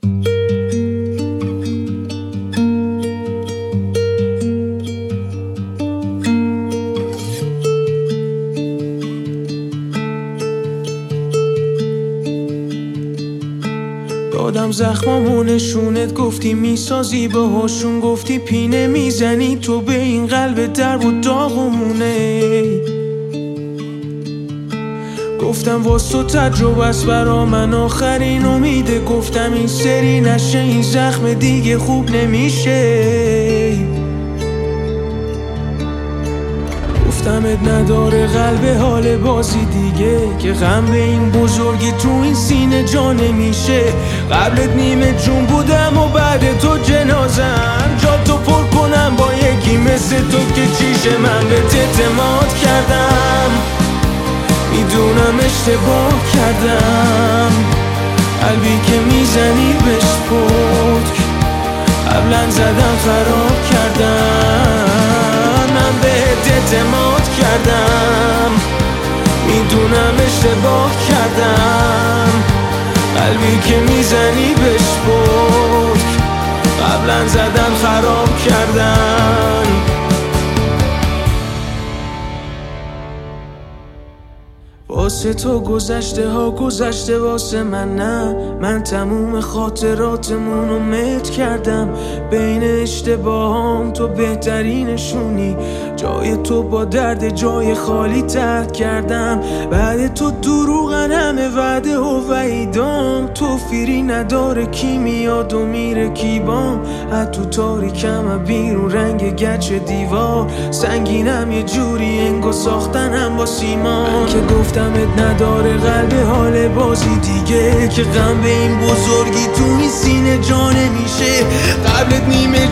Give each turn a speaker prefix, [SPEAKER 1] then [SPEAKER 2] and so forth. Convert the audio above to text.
[SPEAKER 1] دادم زخمامو نشونت، گفتی میسازی باهاشون، گفتی پینه میزنی تو به این قلب درب و داغمونه. گفتم واس تو تجربه است برا من آخرین امیده، گفتم این سری نشه این زخم دیگه خوب نمیشه. گفتمت نداره قلب حال بازی دیگه، که غم به این بزرگی تو این سینه جا نمیشه. قبلت نیمه جون بودم و بعد تو جنازم، جا تو پر کنم با یکی مثل تو که چیشه. من به اعتماد کردم، میدونم اشتباه کردم، قلبی که میزنی بهش پتک قبلا زدم خراب کردم. من بهت اعتماد کردم، میدونم اشتباه کردم، قلبی که میزنی بهش پتک قبلا زدم خراب کردم. واسه تو گذشته ها گذشته، واسه من نه. من تموم خاطراتمونو مت کردم، بین اشتباهام تو بهترینشونی. جای تو با درد جای خالی ترک کردم، بعد تو دروغن همه وعده و وعیدام. تو فیری نداره کی میاد و میره کی بام، حتی تو تاریکم بیرون رنگ گچ دیوار. سنگینم یه جوری انگو ساختنم با سیمان، که گفتمت نداره قلب حال بازی دیگه، که غم به این بزرگی تو این سینه جا نمیشه. قبلت نیمه